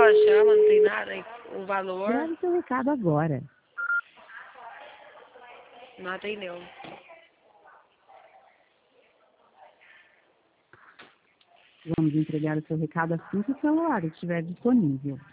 ela chama, não tem nada, o valor. Grave seu recado agora. Não atendeu. Vamos entregar o seu recado assim que o celular estiver disponível.